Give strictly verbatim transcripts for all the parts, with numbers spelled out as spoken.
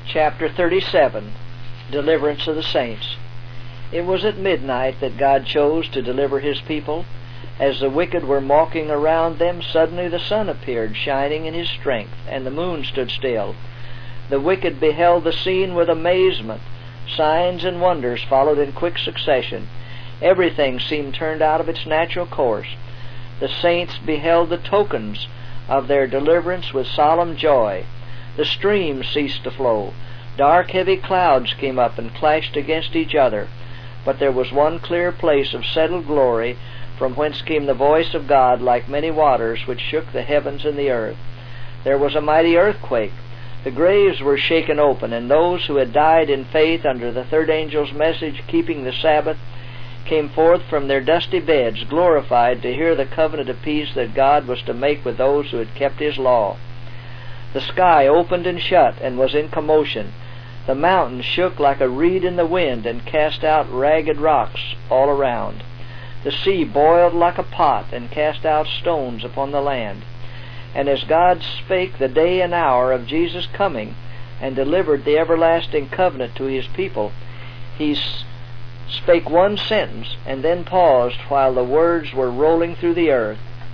Chapter thirty-seven, Deliverance of the Saints. It was at midnight that God chose to deliver His people. As the wicked were mocking around them, suddenly the sun appeared, shining in His strength, and the moon stood still. The wicked beheld the scene with amazement. Signs and wonders followed in quick succession. Everything seemed turned out of its natural course. The saints beheld the tokens of their deliverance with solemn joy. The streams ceased to flow. Dark, heavy clouds came up and clashed against each other. But there was one clear place of settled glory, from whence came the voice of God like many waters, which shook the heavens and the earth. There was a mighty earthquake. The graves were shaken open, and those who had died in faith under the third angel's message, keeping the Sabbath, came forth from their dusty beds, glorified to hear the covenant of peace that God was to make with those who had kept His law. The sky opened and shut, and was in commotion. The mountains shook like a reed in the wind, and cast out ragged rocks all around. The sea boiled like a pot, and cast out stones upon the land. And as God spake the day and hour of Jesus' coming, and delivered the everlasting covenant to His people, He s- spake one sentence, and then paused while the words were rolling through the earth.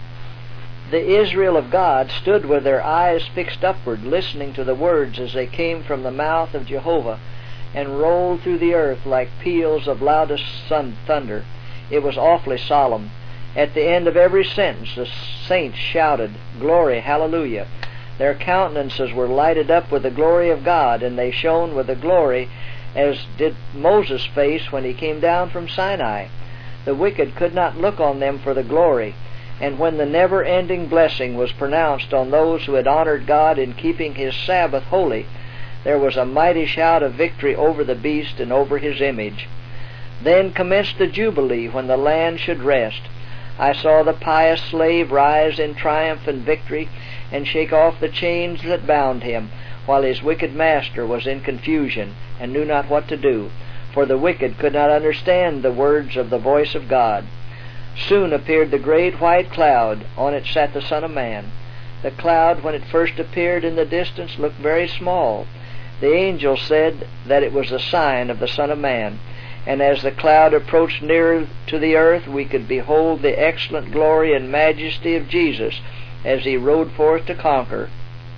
The Israel of God stood with their eyes fixed upward, listening to the words as they came from the mouth of Jehovah, and rolled through the earth like peals of loudest sun thunder. It was awfully solemn. At the end of every sentence the saints shouted, "Glory, hallelujah!" Their countenances were lighted up with the glory of God, and they shone with the glory as did Moses' face when he came down from Sinai. The wicked could not look on them for the glory. And when the never-ending blessing was pronounced on those who had honored God in keeping His Sabbath holy, there was a mighty shout of victory over the beast and over his image. Then commenced the Jubilee, when the land should rest. I saw the pious slave rise in triumph and victory, and shake off the chains that bound him, while his wicked master was in confusion, and knew not what to do, for the wicked could not understand the words of the voice of God. Soon appeared the great white cloud. On it sat the Son of Man. The cloud, when it first appeared in the distance, looked very small. The angel said that it was the sign of the Son of Man. And as the cloud approached nearer to the earth, we could behold the excellent glory and majesty of Jesus as He rode forth to conquer.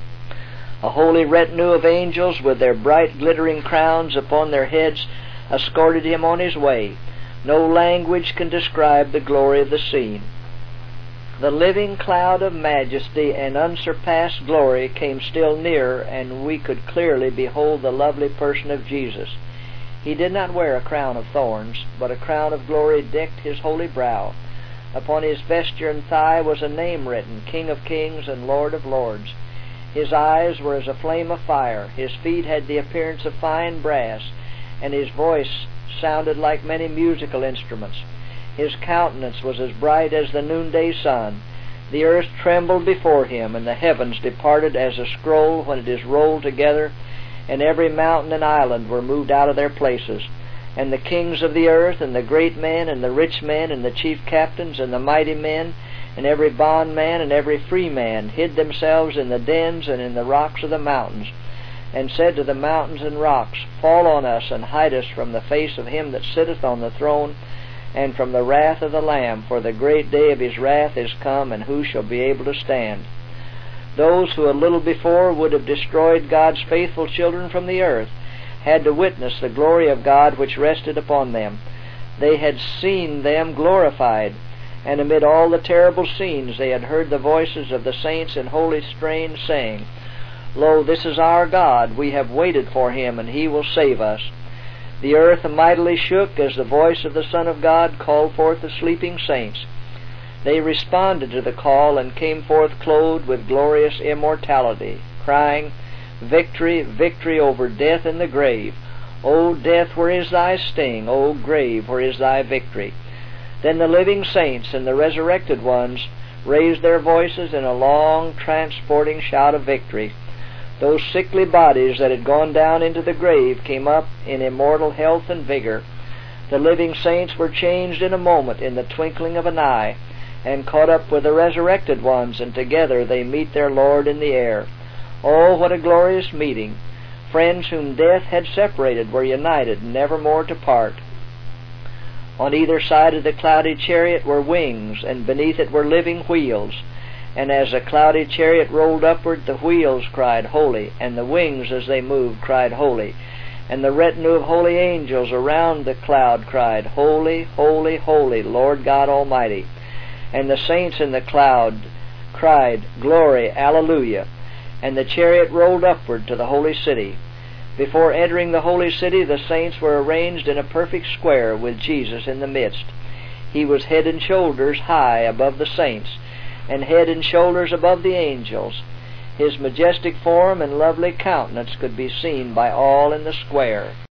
A holy retinue of angels, with their bright glittering crowns upon their heads, escorted Him on His way. No language can describe the glory of the scene. The living cloud of majesty and unsurpassed glory came still nearer, and we could clearly behold the lovely person of Jesus. He did not wear a crown of thorns, but a crown of glory decked His holy brow. Upon His vesture and thigh was a name written, King of Kings and Lord of Lords. His eyes were as a flame of fire. His feet had the appearance of fine brass, and His voice sounded like many musical instruments. His countenance was as bright as the noonday sun. The earth trembled before Him, and the heavens departed as a scroll when it is rolled together, and every mountain and island were moved out of their places. And the kings of the earth, and the great men, and the rich men, and the chief captains, and the mighty men, and every bondman and every free man hid themselves in the dens and in the rocks of the mountains, and said to the mountains and rocks, Fall on us, and hide us from the face of Him that sitteth on the throne, and from the wrath of the Lamb, for the great day of His wrath is come, and who shall be able to stand? Those who a little before would have destroyed God's faithful children from the earth had to witness the glory of God which rested upon them. They had seen them glorified, and amid all the terrible scenes they had heard the voices of the saints in holy strain saying, Lo, this is our God, we have waited for Him, and He will save us. The earth mightily shook as the voice of the Son of God called forth the sleeping saints. They responded to the call and came forth clothed with glorious immortality, crying, Victory, victory over death and the grave. O death, where is thy sting? O grave, where is thy victory? Then the living saints and the resurrected ones raised their voices in a long, transporting shout of victory. Those sickly bodies that had gone down into the grave came up in immortal health and vigor. The living saints were changed in a moment, in the twinkling of an eye, and caught up with the resurrected ones, and together they meet their Lord in the air. Oh, what a glorious meeting! Friends whom death had separated were united, never more to part. On either side of the cloudy chariot were wings, and beneath it were living wheels. And as the cloudy chariot rolled upward, the wheels cried, Holy, and the wings as they moved cried, Holy. And the retinue of holy angels around the cloud cried, Holy, holy, holy, Lord God Almighty. And the saints in the cloud cried, Glory, Alleluia. And the chariot rolled upward to the holy city. Before entering the holy city, the saints were arranged in a perfect square with Jesus in the midst. He was head and shoulders high above the saints, and head and shoulders above the angels. His majestic form and lovely countenance could be seen by all in the square.